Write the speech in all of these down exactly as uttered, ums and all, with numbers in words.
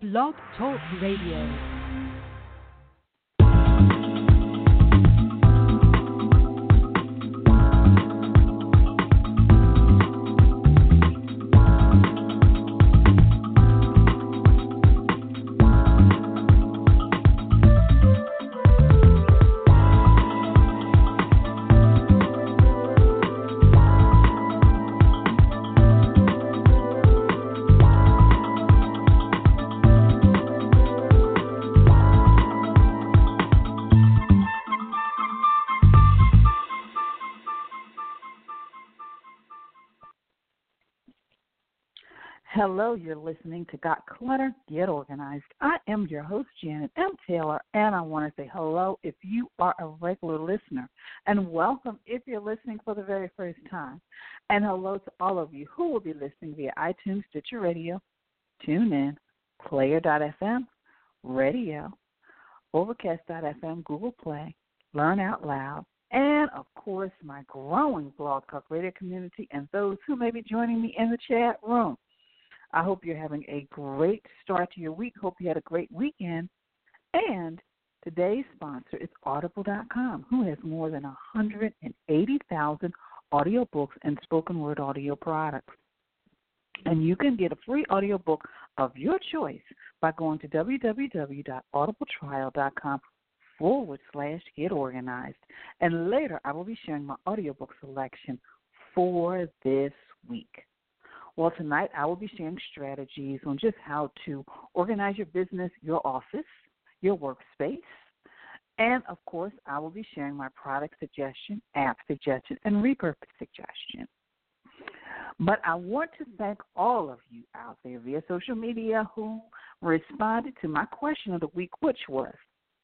Blog Talk Radio. Hello, you're listening to Got Clutter, Get Organized. I am your host, Janet M. Taylor, and I want to say hello if you are a regular listener, and welcome if you're listening for the very first time. And hello to all of you who will be listening via iTunes, Stitcher Radio, TuneIn, Player dot f m, Radio, Overcast dot f m, Google Play, Learn Out Loud, and, of course, my growing Blog Talk Radio community and those who may be joining me in the chat room. I hope you're having a great start to your week. Hope you had a great weekend. And today's sponsor is Audible dot com, who has more than one hundred eighty thousand audiobooks and spoken word audio products. And you can get a free audiobook of your choice by going to www.audibletrial.com forward slash get organized. And later I will be sharing my audiobook selection for this week. Well, tonight I will be sharing strategies on just how to organize your business, your office, your workspace, and, of course, I will be sharing my product suggestion, app suggestion, and repurpose suggestion. But I want to thank all of you out there via social media who responded to my question of the week, which was,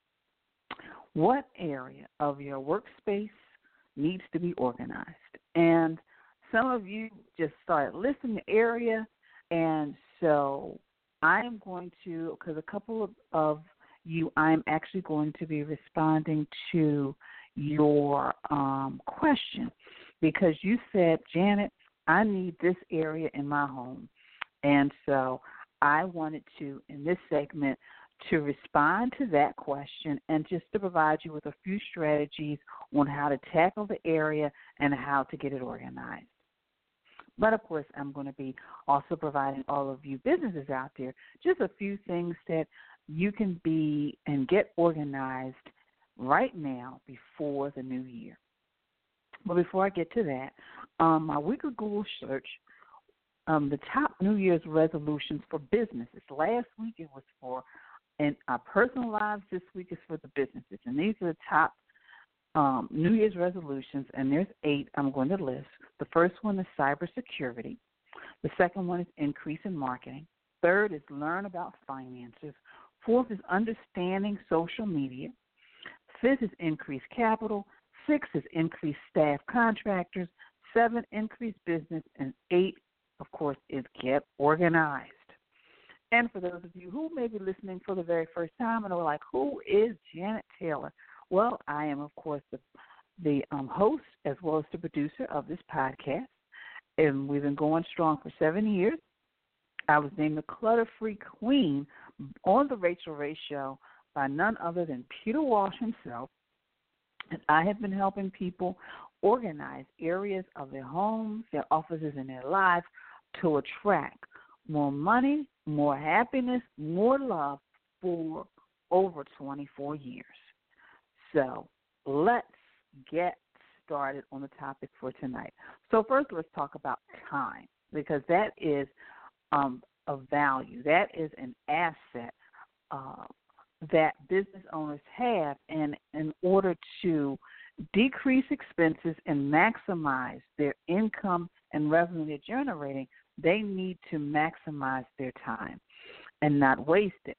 what area of your workspace needs to be organized? And some of you just started listing the area, and so I'm going to, because a couple of, of you, I'm actually going to be responding to your um, question because you said, Janet, I need this area in my home. And so I wanted to, in this segment, to respond to that question and just to provide you with a few strategies on how to tackle the area and how to get it organized. But, of course, I'm going to be also providing all of you businesses out there just a few things that you can be and get organized right now before the new year. But before I get to that, um, my weekly Google search, um, the top New Year's resolutions for businesses. Last week it was for and our personal lives. This week is for the businesses. And these are the top Um, New Year's resolutions, and there's eight I'm going to list. The first one is cybersecurity. The second one is increase in marketing. Third is learn about finances. Fourth is understanding social media. Fifth is increase capital. Sixth is increase staff contractors. Seven, increase business. And eight, of course, is get organized. And for those of you who may be listening for the very first time and are like, who is Janet Taylor? Well, I am, of course, the, the um, host as well as the producer of this podcast, and we've been going strong for seven years. I was named the Clutter-Free Queen on the Rachel Ray Show by none other than Peter Walsh himself, and I have been helping people organize areas of their homes, their offices, and their lives to attract more money, more happiness, more love for over twenty-four years. So let's get started on the topic for tonight. So first, let's talk about time, because that is um, a value. That is an asset uh, that business owners have, and in order to decrease expenses and maximize their income and revenue they're generating, they need to maximize their time and not waste it.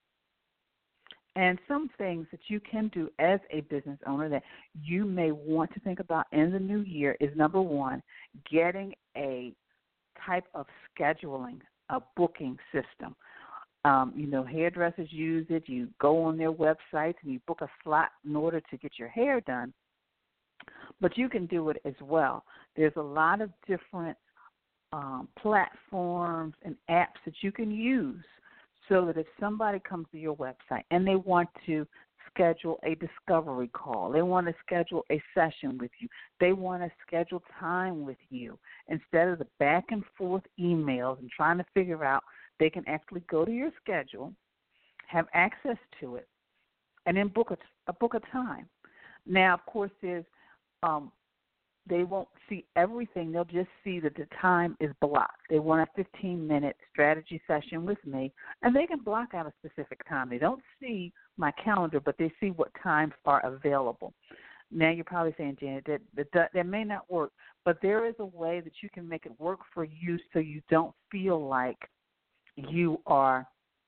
And some things that you can do as a business owner that you may want to think about in the new year is, number one, getting a type of scheduling, a booking system. Um, you know, hairdressers use it. You go on their websites and you book a slot in order to get your hair done. But you can do it as well. There's a lot of different um, platforms and apps that you can use so that if somebody comes to your website and they want to schedule a discovery call, they want to schedule a session with you, they want to schedule time with you, instead of the back and forth emails and trying to figure out, they can actually go to your schedule, have access to it, and then book a, a book a time. Now, of course, there's um, they won't see everything. They'll just see that the time is blocked. They want a fifteen-minute strategy session with me, and they can block out a specific time. They don't see my calendar, but they see what times are available. Now, you're probably saying, Janet, that, that, that may not work, but there is a way that you can make it work for you so you don't feel like you are,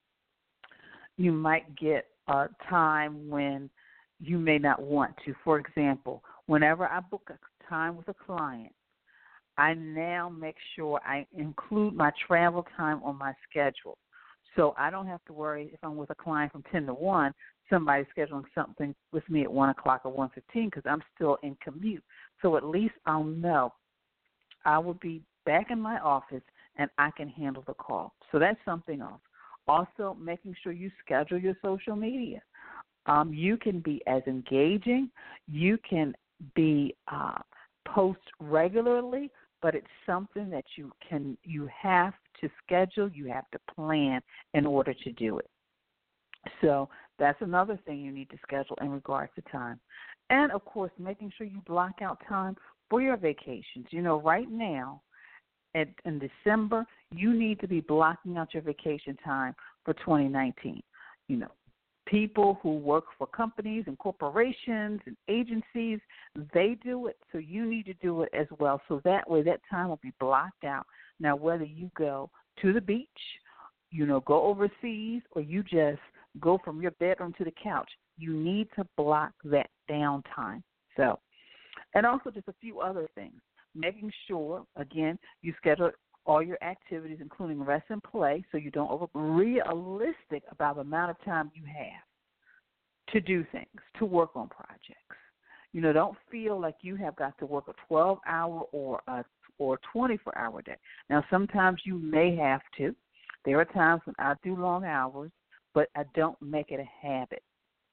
you might get a time when you may not want to. For example, whenever I book a time with a client, I now make sure I include my travel time on my schedule. So I don't have to worry if I'm with a client from ten to one, somebody scheduling something with me at one o'clock or one fifteen because I'm still in commute. So at least I'll know I will be back in my office and I can handle the call. So that's something else. Also, making sure you schedule your social media. Um, you can be as engaging. You can be uh, post regularly, but it's something that you can you have to schedule. You have to plan in order to do it. So that's another thing you need to schedule in regards to time. And, of course, making sure you block out time for your vacations. You know, right now, at, in December, you need to be blocking out your vacation time for twenty nineteen. You know, people who work for companies and corporations and agencies, they do it, so you need to do it as well. So that way that time will be blocked out. Now, whether you go to the beach, you know, go overseas, or you just go from your bedroom to the couch, you need to block that downtime. So, and also just a few other things. Making sure, again, you schedule all your activities, including rest and play, so you don't over realistic about the amount of time you have to do things, to work on projects. You know, don't feel like you have got to work a twelve-hour or a or twenty-four-hour day. Now, sometimes you may have to. There are times when I do long hours, but I don't make it a habit.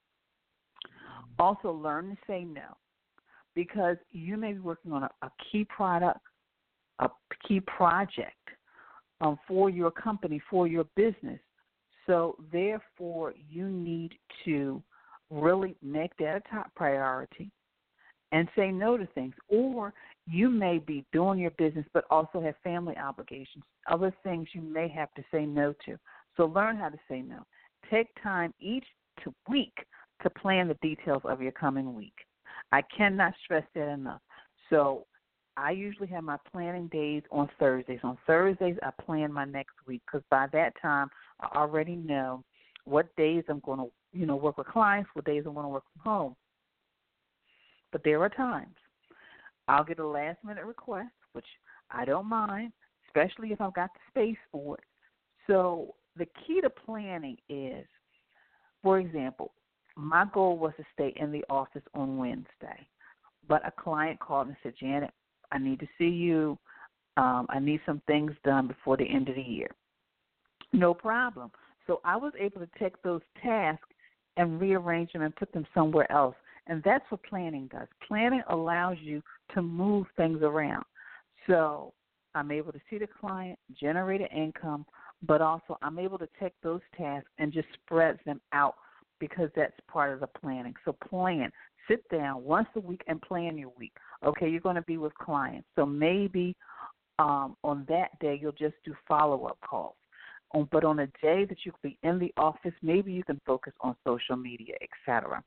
Also, learn to say no, because you may be working on a, a key product, a key project um, for your company, for your business. So, therefore, you need to really make that a top priority and say no to things. Or you may be doing your business but also have family obligations, other things you may have to say no to. So learn how to say no. Take time each week to plan the details of your coming week. I cannot stress that enough. So I usually have my planning days on Thursdays. On Thursdays, I plan my next week because by that time, I already know what days I'm going to, you know, work with clients, what days I'm going to work from home. But there are times I'll get a last-minute request, which I don't mind, especially if I've got the space for it. So the key to planning is, for example, my goal was to stay in the office on Wednesday, but a client called and said, Janet, I need to see you. Um, I need some things done before the end of the year. No problem. So I was able to take those tasks and rearrange them and put them somewhere else. And that's what planning does. Planning allows you to move things around. So I'm able to see the client, generate an income, but also I'm able to take those tasks and just spread them out because that's part of the planning. So plan. Sit down once a week and plan your week. Okay, you're going to be with clients. So maybe um, on that day you'll just do follow-up calls. Um, but on a day that you'll be in the office, maybe you can focus on social media, et cetera.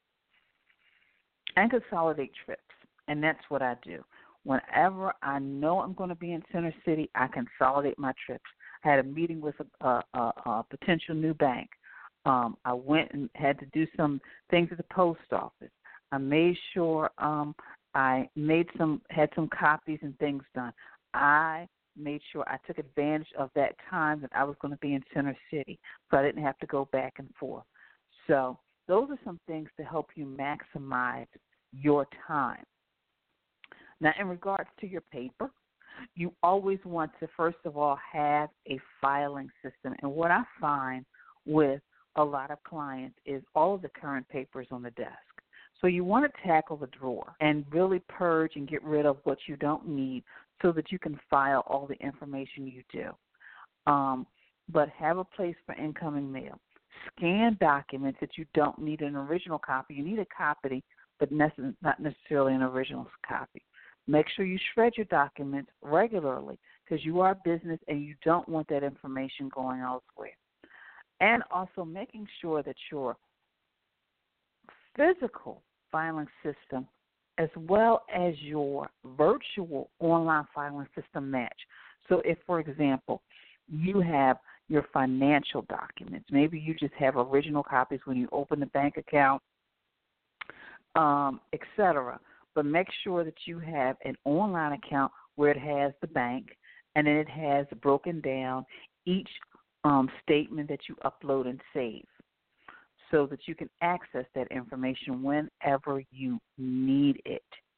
And consolidate trips, and that's what I do. Whenever I know I'm going to be in Center City, I consolidate my trips. I had a meeting with a, a, a, a potential new bank. Um, I went and had to do some things at the post office. I made sure um, I made some, had some copies and things done. I made sure I took advantage of that time that I was going to be in Center City, so I didn't have to go back and forth. So those are some things to help you maximize your time. Now, in regards to your paper, You always want to, first of all, have a filing system. And what I find with a lot of clients is all of the current papers on the desk. So you want to tackle the drawer and really purge and get rid of what you don't need so that you can file all the information you do. Um, but have a place for incoming mail. Scan documents that you don't need an original copy. You need a copy, but nece- not necessarily an original copy. Make sure you shred your documents regularly because you are a business and you don't want that information going elsewhere. And also making sure that your physical filing system as well as your virtual online filing system match. So if, for example, you have your financial documents, maybe you just have original copies when you open the bank account, um, et cetera, but make sure that you have an online account where it has the bank and then it has broken down each um, statement that you upload and save so that you can access that information whenever you need it.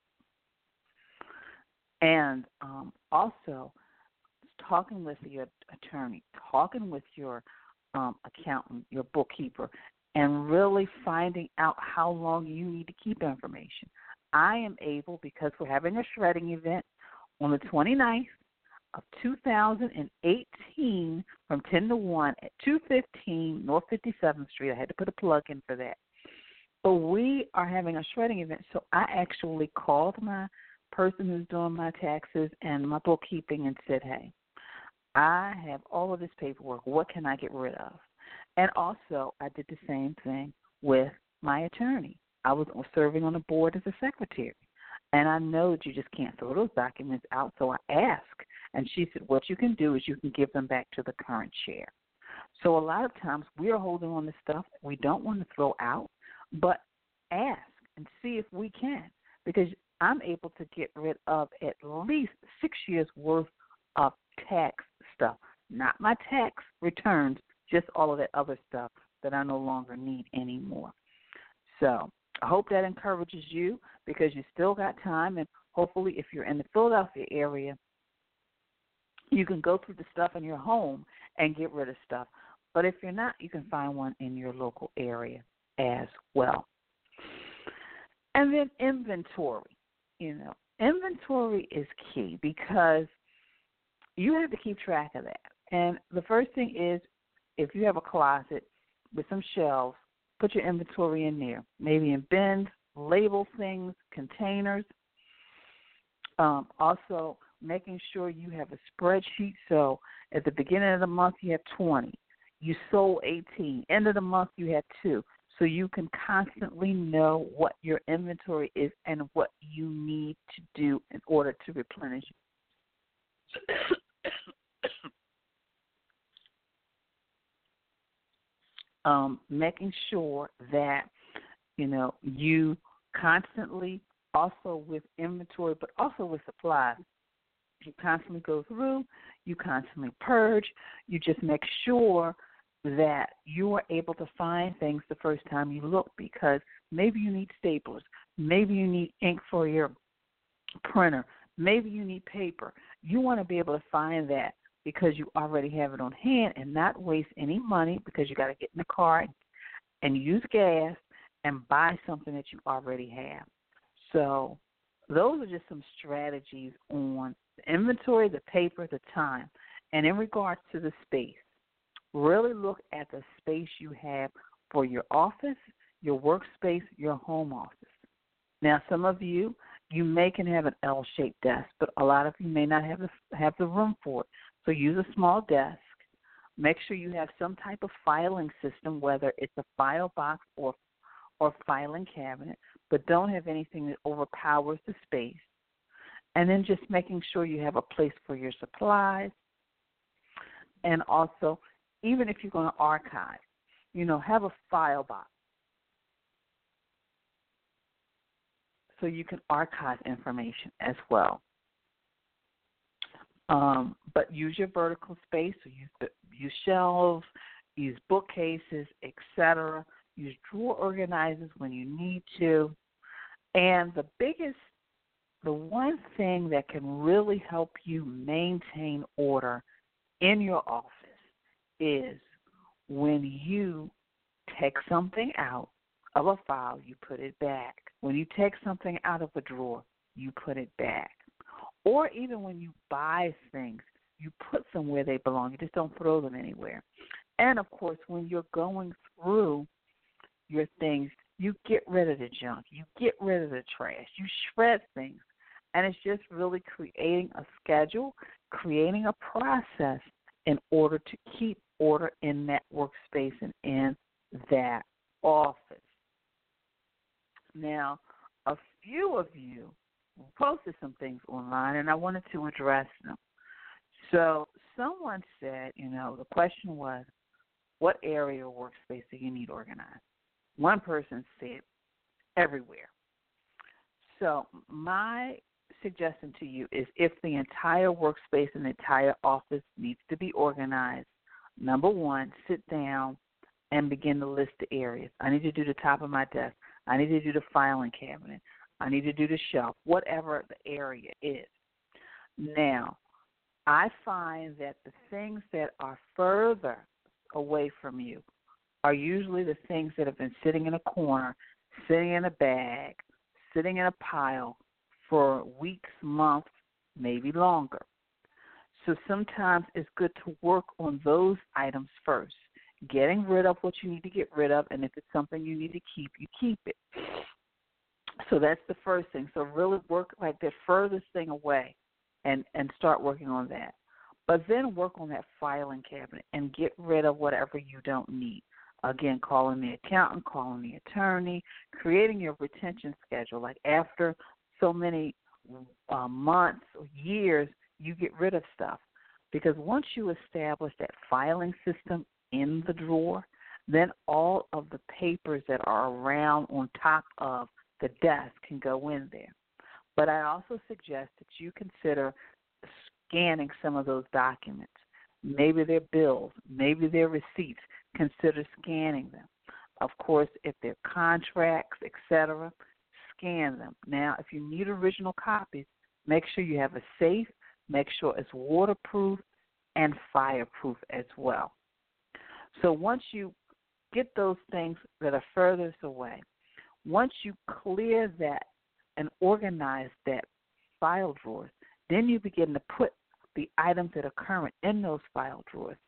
And um, also, talking with your attorney, talking with your um, accountant, your bookkeeper, and really finding out how long you need to keep information. I am able, because we're having a shredding event on the twenty-ninth of two thousand eighteen from ten to one at two fifteen North fifty-seventh Street. I had to put a plug in for that. But we are having a shredding event, so I actually called my person who's doing my taxes and my bookkeeping and said, hey, I have all of this paperwork. What can I get rid of? And also, I did the same thing with my attorney. I was serving on the board as a secretary, and I know that you just can't throw those documents out, so I asked, and she said, what you can do is you can give them back to the current chair. So a lot of times we are holding on to stuff we don't want to throw out, but ask and see if we can, because I'm able to get rid of at least six years' worth of tax stuff, not my tax returns, just all of that other stuff that I no longer need anymore. So I hope that encourages you because you still got time, and hopefully if you're in the Philadelphia area, you can go through the stuff in your home and get rid of stuff. But if you're not, you can find one in your local area as well. And then inventory. You know, inventory is key because you have to keep track of that. And the first thing is, if you have a closet with some shelves, put your inventory in there, maybe in bins, label things, containers. Um, also, making sure you have a spreadsheet. So at the beginning of the month, you have twenty. You sold eighteen. End of the month, you have two. So you can constantly know what your inventory is and what you need to do in order to replenish it. um, making sure that, you know, you constantly, also with inventory, but also with supplies, you constantly go through, you constantly purge, you just make sure that you are able to find things the first time you look, because maybe you need staplers, maybe you need ink for your printer, maybe you need paper. You want to be able to find that because you already have it on hand and not waste any money, because you got to get in the car and use gas and buy something that you already have. So those are just some strategies on the inventory, the paper, the time. And in regards to the space, really look at the space you have for your office, your workspace, your home office. Now, some of you, you may can have an L-shaped desk, but a lot of you may not have the, have the room for it. So use a small desk. Make sure you have some type of filing system, whether it's a file box or or filing cabinet, but don't have anything that overpowers the space. And then just making sure you have a place for your supplies. And also, even if you're going to archive, you know, have a file box so you can archive information as well. Um, but use your vertical space, so use, use shelves, use bookcases, et cetera. Use drawer organizers when you need to. And the biggest the one thing that can really help you maintain order in your office is when you take something out of a file, you put it back. When you take something out of a drawer, you put it back. Or even when you buy things, you put them where they belong. You just don't throw them anywhere. And, of course, when you're going through your things, you get rid of the junk. You get rid of the trash. You shred things. And it's just really creating a schedule, creating a process in order to keep order in that workspace and in that office. Now, a few of you posted some things online, and I wanted to address them. So someone said, you know, the question was, what area or workspace do you need organized? One person said, everywhere. So my suggestion to you is if the entire workspace and the entire office needs to be organized, number one, sit down and begin to list the areas. I need to do the top of my desk. I need to do the filing cabinet. I need to do the shelf, whatever the area is. Now, I find that the things that are further away from you are usually the things that have been sitting in a corner, sitting in a bag, sitting in a pile for weeks, months, maybe longer. So sometimes it's good to work on those items first, getting rid of what you need to get rid of, and if it's something you need to keep, you keep it. So that's the first thing. So really work like the furthest thing away and, and start working on that. But then work on that filing cabinet and get rid of whatever you don't need. Again, calling the accountant, calling the attorney, creating your retention schedule. Like after so many uh, months or years, you get rid of stuff. Because once you establish that filing system in the drawer, then all of the papers that are around on top of the desk can go in there. But I also suggest that you consider scanning some of those documents. Maybe they're bills, maybe they're receipts. Consider scanning them. Of course, if they're contracts, et cetera, scan them. Now, if you need original copies, make sure you have a safe, make sure it's waterproof and fireproof as well. So once you get those things that are furthest away, once you clear that and organize that file drawers, then you begin to put the items that are current in those file drawers.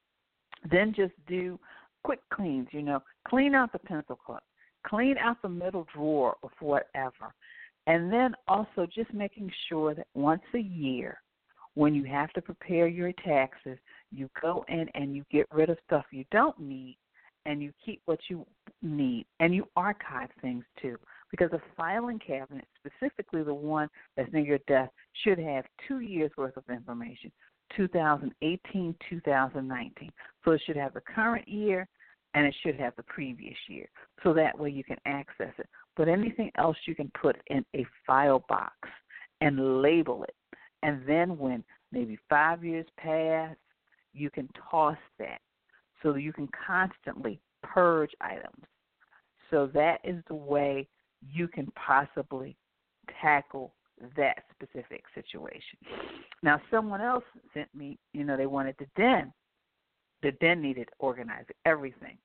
Then just do quick cleans, you know, clean out the pencil clip, clean out the middle drawer of whatever. And then also just making sure that once a year, when you have to prepare your taxes, you go in and you get rid of stuff you don't need and you keep what you need, and you archive things too. Because a filing cabinet, specifically the one that's near your desk, should have two years' worth of information, two thousand eighteen, two thousand nineteen. So it should have the current year, and it should have the previous year. So that way you can access it. But anything else you can put in a file box and label it. And then when maybe five years pass, you can toss that so that you can constantly purge items. So that is the way you can possibly tackle that specific situation. Now, someone else sent me, you know, they wanted the den. The den needed organizing, everything.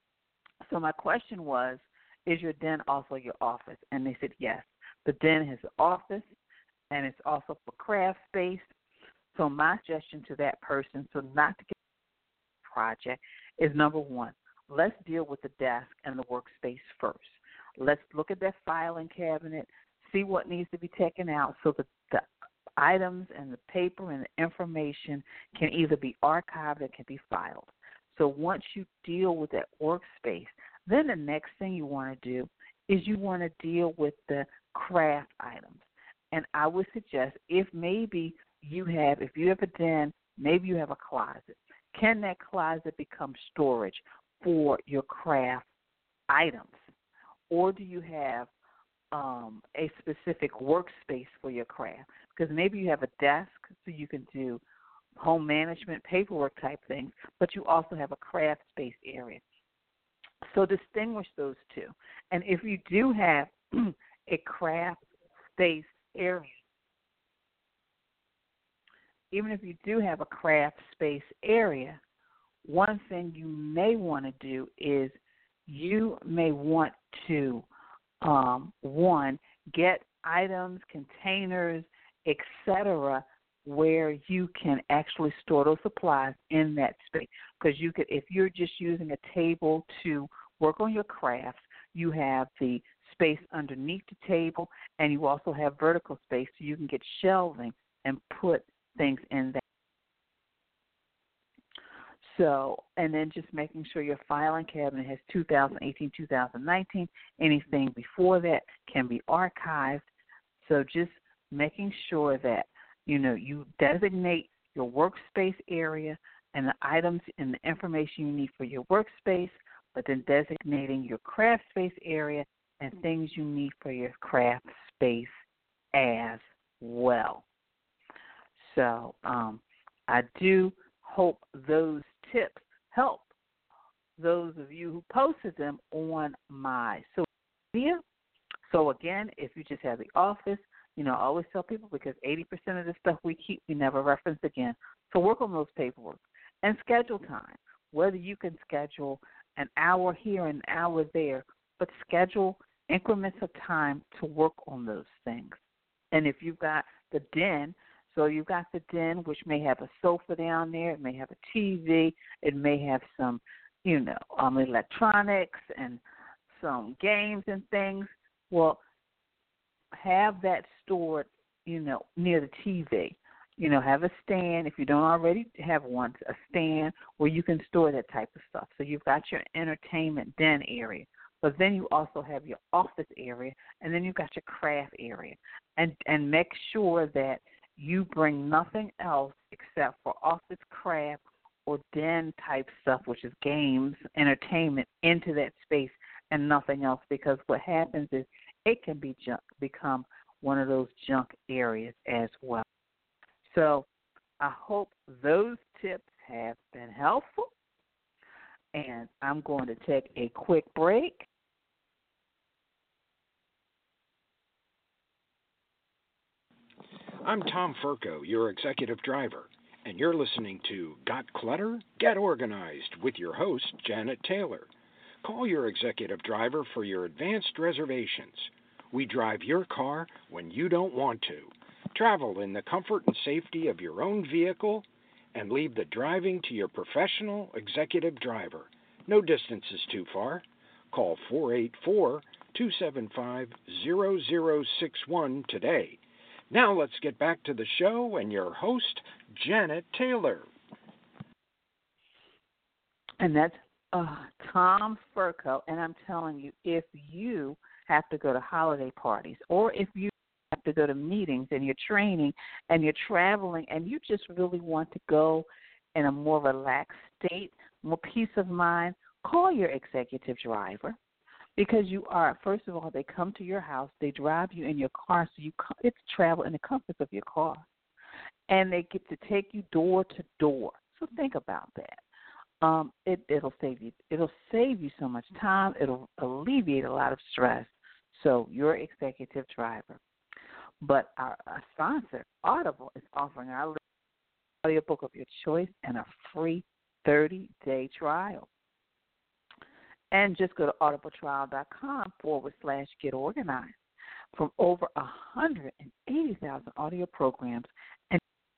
So my question was, is your den also your office? And they said yes. The den has an office, and it's also for craft space. So my suggestion to that person, so not to get a project, is number one, let's deal with the desk and the workspace first. Let's look at that filing cabinet, see what needs to be taken out so that the items and the paper and the information can either be archived or can be filed. So once you deal with that workspace, then the next thing you want to do is you want to deal with the craft items. And I would suggest if maybe you have, if you have a den, maybe you have a closet. Can that closet become storage for your craft items? Or do you have um, a specific workspace for your craft? Because maybe you have a desk so you can do home management, paperwork type things, but you also have a craft space area. So distinguish those two. And if you do have a craft space area, even if you do have a craft space area, one thing you may want to do is you may want to, um, one, get items, containers, et cetera, where you can actually store those supplies in that space. Because you could, if you're just using a table to work on your crafts, you have the space underneath the table, and you also have vertical space so you can get shelving and put things in that. So, and then just making sure your filing cabinet has two thousand eighteen, two thousand nineteen. Anything before that can be archived. So just making sure that, you know, you designate your workspace area and the items and the information you need for your workspace, but then designating your craft space area and things you need for your craft space as well. So um, I do hope those tips help those of you who posted them on my social media. So, again, if you just have the office, you know, I always tell people because eighty percent of the stuff we keep, we never reference again. So work on those paperwork and schedule time, whether you can schedule an hour here and an hour there, but schedule increments of time to work on those things. And if you've got the den, so you've got the den, which may have a sofa down there, it may have a T V, it may have some, you know, um, electronics and some games and things. Well, have that stored, you know, near the T V. You know, have a stand, if you don't already have one, a stand where you can store that type of stuff. So you've got your entertainment den area. But then you also have your office area, and then you've got your craft area. And and make sure that you bring nothing else except for office craft or den type stuff, which is games, entertainment, into that space and nothing else, because what happens is it can be junk, become one of those junk areas as well. So I hope those tips have been helpful, and I'm going to take a quick break. I'm Tom Furco, your executive driver, and you're listening to Got Clutter? Get Organized with your host, Janet Taylor. Call your executive driver for your advanced reservations. We drive your car when you don't want to. Travel in the comfort and safety of your own vehicle and leave the driving to your professional executive driver. No distance is too far. Call four eight four, two seven five, zero zero six one today. Now let's get back to the show and your host, Janet Taylor. And that's uh, Tom Furco. And I'm telling you, if you have to go to holiday parties or if you have to go to meetings and you're training and you're traveling and you just really want to go in a more relaxed state, more peace of mind, call your executive driver. Because you are, first of all, they come to your house, they drive you in your car, so you get to travel in the comforts of your car. And they get to take you door to door. So think about that. Um, it, it'll save you. It'll save you so much time. It'll alleviate a lot of stress. So your executive driver. But our, our sponsor, Audible, is offering our audiobook of your choice and a free thirty-day trial. And just go to audibletrial.com forward slash get organized. From over one hundred eighty thousand audio programs and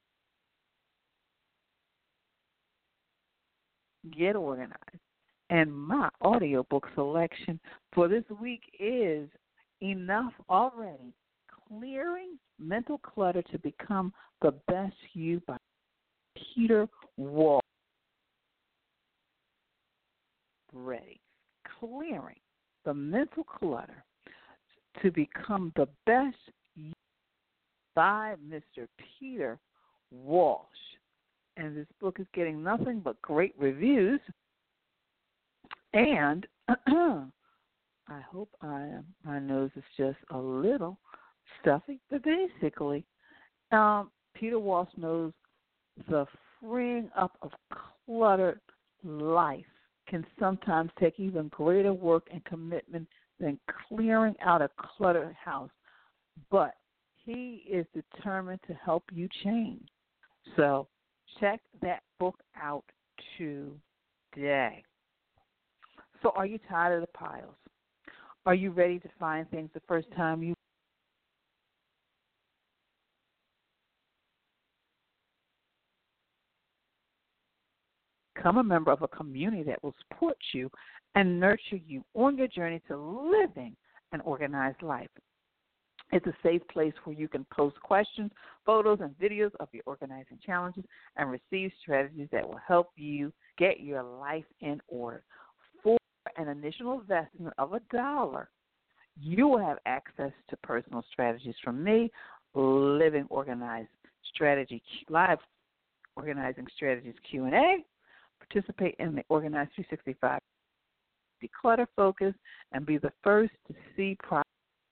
get organized. And my audiobook selection for this week is Enough Already, Clearing Mental Clutter to Become the Best You by Peter Wall. Ready. Clearing the mental clutter to become the best you by Mister Peter Walsh. And this book is getting nothing but great reviews. And I hope I am, my nose is just a little stuffy, but basically, um, Peter Walsh knows the freeing up of cluttered life can sometimes take even greater work and commitment than clearing out a cluttered house. But He is determined to help you change. So check that book out today. So are you tired of the piles? Are you ready to find things the first time you become a member of a community that will support you and nurture you on your journey to living an organized life? It's a safe place where you can post questions, photos, and videos of your organizing challenges and receive strategies that will help you get your life in order. For an initial investment of a dollar, you will have access to personal strategies from me, Living Organized Strategy Live Organizing Strategies Q and A, participate in the Organized three sixty-five Declutter Focus, and be the first to see progress.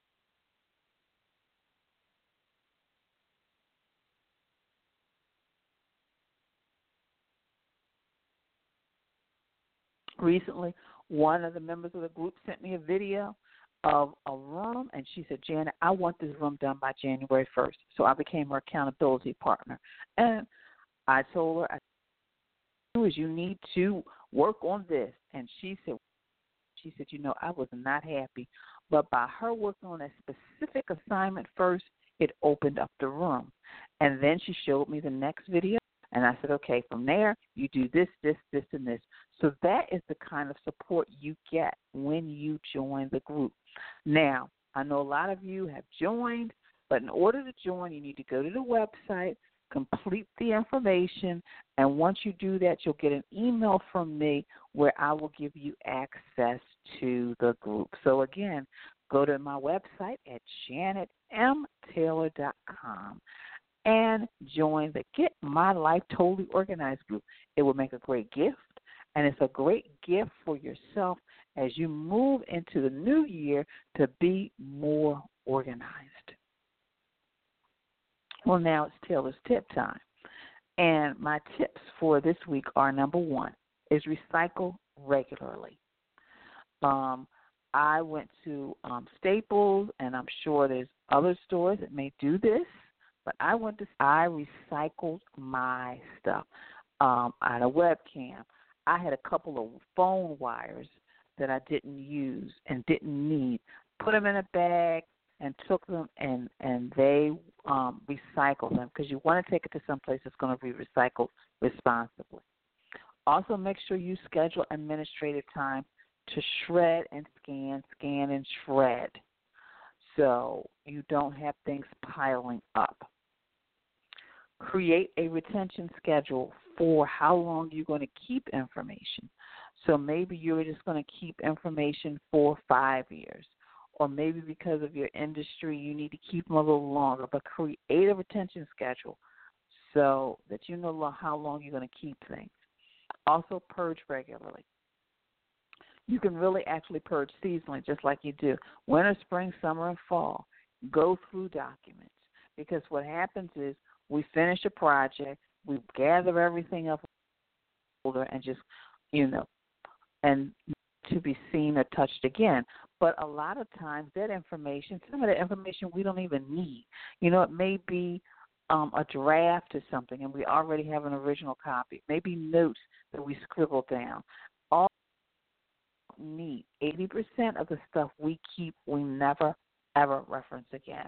Recently, one of the members of the group sent me a video of a room, and she said, Janet, I want this room done by January first. So I became her accountability partner. And I told her, I said, you need to work on this. And she said, she said, you know, I was not happy. But by her working on a specific assignment first, it opened up the room. And then she showed me the next video. And I said, okay, from there, you do this, this, this, and this. So that is the kind of support you get when you join the group. Now, I know a lot of you have joined, but in order to join, you need to go to the website, complete the information, and once you do that, you'll get an email from me where I will give you access to the group. So, again, go to my website at janet m taylor dot com. and join the Get My Life Totally Organized group. It will make a great gift, and it's a great gift for yourself as you move into the new year to be more organized. Well, now it's Taylor's tip time, and my tips for this week are, number one, is recycle regularly. Um, I went to um, Staples, and I'm sure there's other stores that may do this. But I went to, I recycled my stuff. Um, I had a webcam. I had a couple of phone wires that I didn't use and didn't need. Put them in a bag and took them, and, and they um, recycled them because you want to take it to someplace that's going to be recycled responsibly. Also, make sure you schedule administrative time to shred and scan, scan and shred, so you don't have things piling up. Create a retention schedule for how long you're going to keep information. So maybe you're just going to keep information for five years, or maybe because of your industry you need to keep them a little longer, but create a retention schedule so that you know how long you're going to keep things. Also, purge regularly. You can really actually purge seasonally, just like you do winter, spring, summer, and fall. Go through documents, because what happens is we finish a project, we gather everything up and just, you know, and to be seen or touched again. But a lot of times that information, some of that information we don't even need. You know, it may be um, a draft or something, and we already have an original copy. Maybe notes that we scribble down. All need. eighty percent of the stuff we keep, we never, ever reference again.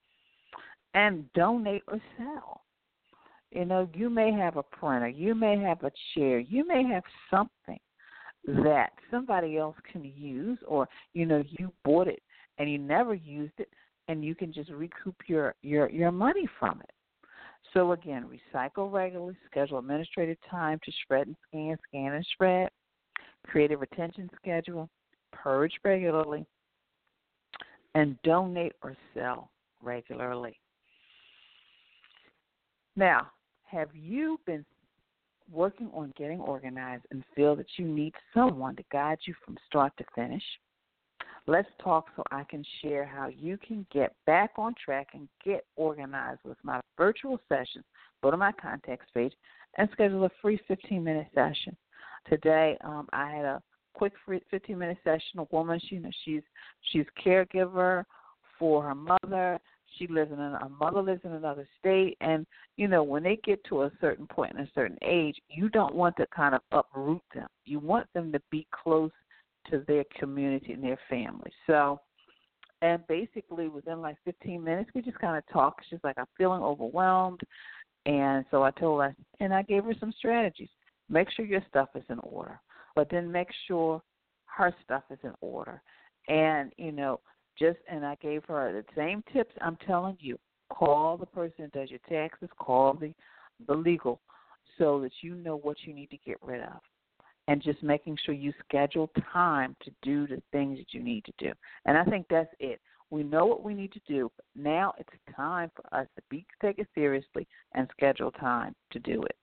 And donate or sell. You know, you may have a printer, you may have a chair, you may have something that somebody else can use, or, you know, you bought it and you never used it, and you can just recoup your, your, your money from it. So, again, recycle regularly, schedule administrative time to shred and scan, scan and shred, create a retention schedule, purge regularly, and donate or sell regularly. Now, have you been working on getting organized and feel that you need someone to guide you from start to finish? Let's talk so I can share how you can get back on track and get organized with my virtual sessions. Go to my contacts page and schedule a free fifteen-minute session. Today, um, I had a quick fifteen-minute session. A woman, she, you know, she's she's caregiver for her mother. She lives in a, her mother lives in another state, and you know when they get to a certain point and a certain age, you don't want to kind of uproot them. You want them to be close to their community and their family. So, and basically within like fifteen minutes, we just kind of talked. She's like, I'm feeling overwhelmed, and so I told her, and I gave her some strategies. Make sure your stuff is in order, but then make sure her stuff is in order, and you know. Just and I gave her the same tips I'm telling you. Call the person that does your taxes, call the the legal so that you know what you need to get rid of. And just making sure you schedule time to do the things that you need to do. And I think that's it. We know what we need to do, but now it's time for us to be take it seriously and schedule time to do it.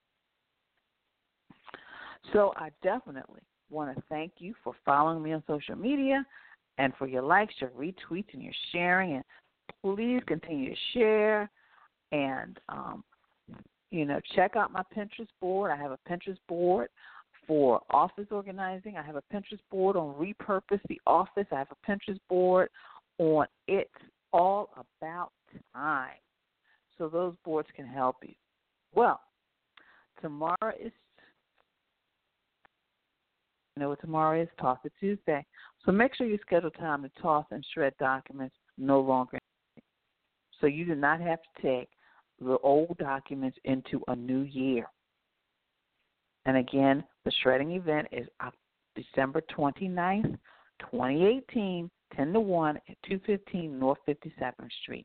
So I definitely want to thank you for following me on social media. And for your likes, your retweets, and your sharing, and please continue to share. And um, you know, check out my Pinterest board. I have a Pinterest board for office organizing. I have a Pinterest board on repurpose the office. I have a Pinterest board on it's all about time. So those boards can help you. Well, tomorrow is. You know what tomorrow is? Toss It Tuesday. So make sure you schedule time to toss and shred documents no longer. So you do not have to take the old documents into a new year. And again, the shredding event is December twenty-ninth, twenty eighteen, ten to one at two fifteen North fifty-seventh Street.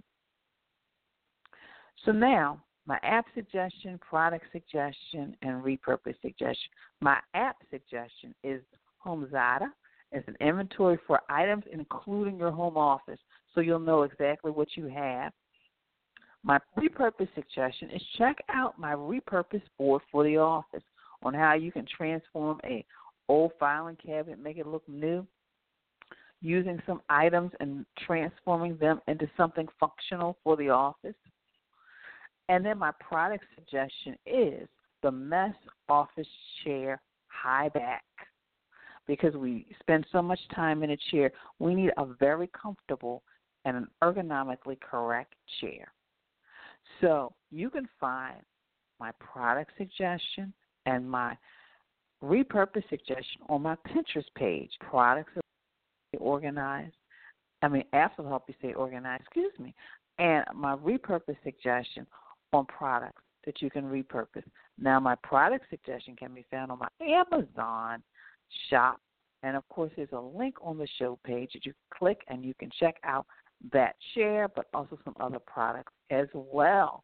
So now, my app suggestion, product suggestion, and repurpose suggestion. My app suggestion is HomeZada. It's an inventory for items including your home office, so you'll know exactly what you have. My repurpose suggestion is check out my repurpose board for the office on how you can transform a old filing cabinet, make it look new, using some items and transforming them into something functional for the office. And then my product suggestion is the Mess Office Chair High Back. Because we spend so much time in a chair, we need a very comfortable and an ergonomically correct chair. So you can find my product suggestion and my repurpose suggestion on my Pinterest page. Products are organized. I mean, apps will help you stay organized, excuse me. And my repurpose suggestion on products that you can repurpose. Now, my product suggestion can be found on my Amazon shop. And, of course, there's a link on the show page that you can click and you can check out that chair, but also some other products as well.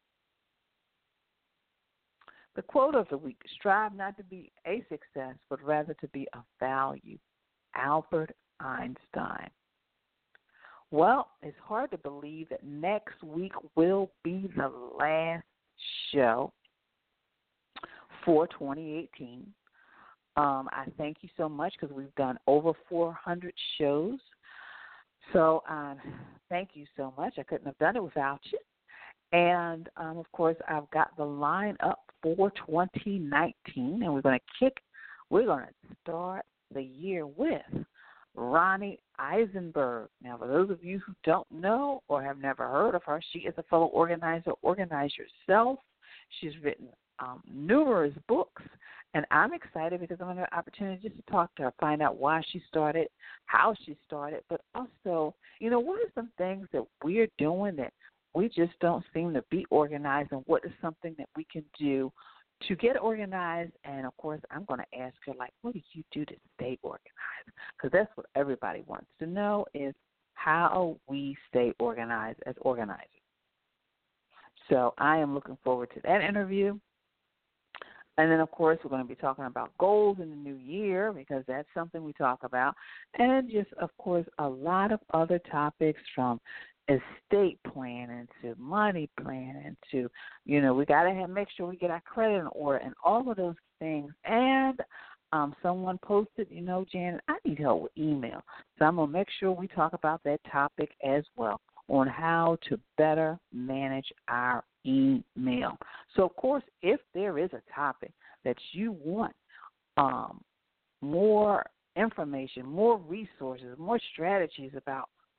The quote of the week, strive not to be a success, but rather to be a value. Albert Einstein. Well, it's hard to believe that next week will be the last show for twenty eighteen. Um, I thank you so much because we've done over four hundred shows. So um, thank you so much. I couldn't have done it without you. And, um, of course, I've got the line up for twenty nineteen, and we're going to kick, we're going to start the year with Ronnie Eisenberg. Now, for those of you who don't know or have never heard of her, she is a fellow organizer, Organize Yourself. She's written um, numerous books, and I'm excited because I'm going to have an opportunity just to talk to her, find out why she started, how she started, but also, you know, what are some things that we're doing that we just don't seem to be organized, and what is something that we can do to get organized. And, of course, I'm going to ask her, like, what do you do to stay organized? Because that's what everybody wants to know is how we stay organized as organizers. So I am looking forward to that interview. And then, of course, we're going to be talking about goals in the new year because that's something we talk about. And just, of course, a lot of other topics from estate planning to money planning to, you know, we got to have make sure we get our credit in order and all of those things. And um, someone posted, you know, Janet, I need help with email. So I'm going to make sure we talk about that topic as well on how to better manage our email. So, of course, if there is a topic that you want um, more information, more resources, more strategies about,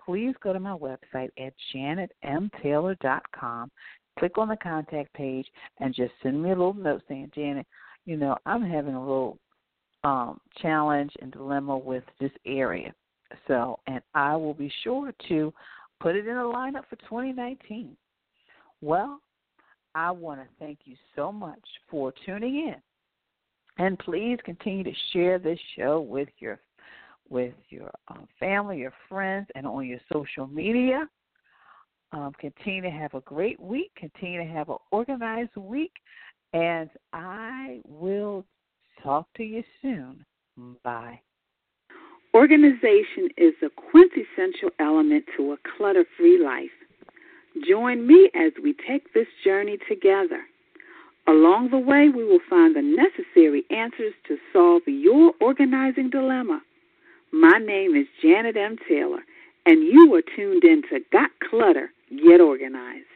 please go to my website at janet m taylor dot com. Click on the contact page and just send me a little note saying, Janet, you know, I'm having a little um, challenge and dilemma with this area. So, and I will be sure to put it in a lineup for twenty nineteen. Well, I want to thank you so much for tuning in. And please continue to share this show with your with your um, family, your friends, and on your social media. Um, continue to have a great week. Continue to have an organized week. And I will talk to you soon. Bye. Organization is a quintessential element to a clutter-free life. Join me as we take this journey together. Along the way, we will find the necessary answers to solve your organizing dilemma. My name is Janet M. Taylor, and you are tuned in to Got Clutter, Get Organized.